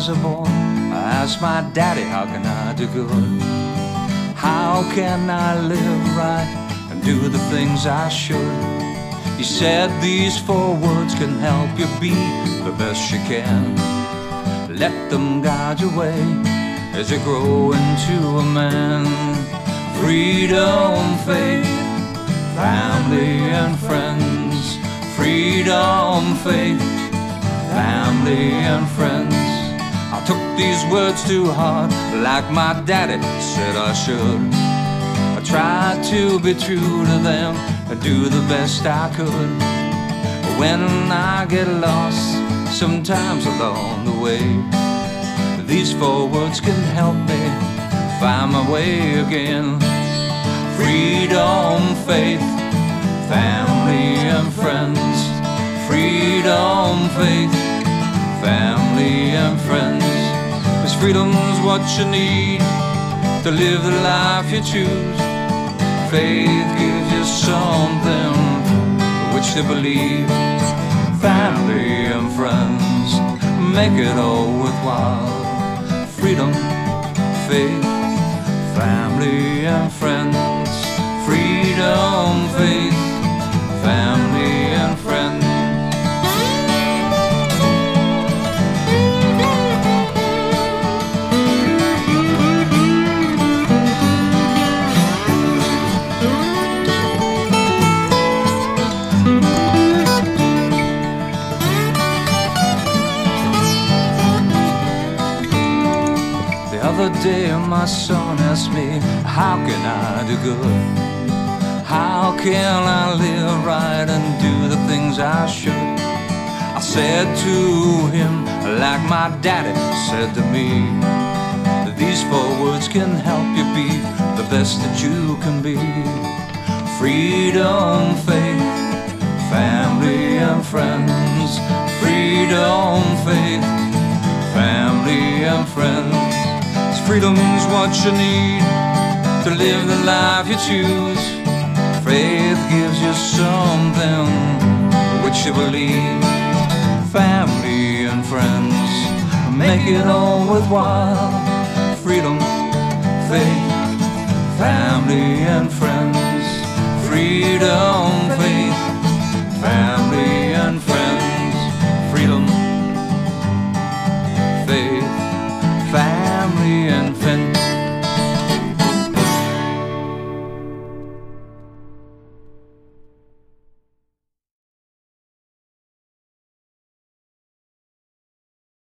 was a boy, I asked my daddy, how can I do good? How can I live right and do the things I should? He said these 4 words can help you be the best you can. Let them guide your way as you grow into a man. Freedom, faith, family and friends. Freedom, faith, family and friends. I took these words to heart like my daddy said I should. I tried to be true to them and do the best I could. When I get lost sometimes along the way, these 4 words can help me find my way again. Freedom, faith, family and friends. Freedom, faith, family and friends. 'Cause freedom's what you need to live the life you choose. Faith gives you something which to believe. Family and friends make it all worthwhile. Freedom, faith, family and friends. Freedom, faith, family and friends. The other day my son asked me, how can I do good? How can I live right and do the things I should? I said to him, like my daddy said to me, that these 4 words can help you be the best that you can be. Freedom, faith, family and friends. Freedom, faith, family and friends. Freedom's what you need to live the life you choose. Faith gives you something which you believe. Family and friends make it all worthwhile. Freedom, faith, family and friends. Freedom,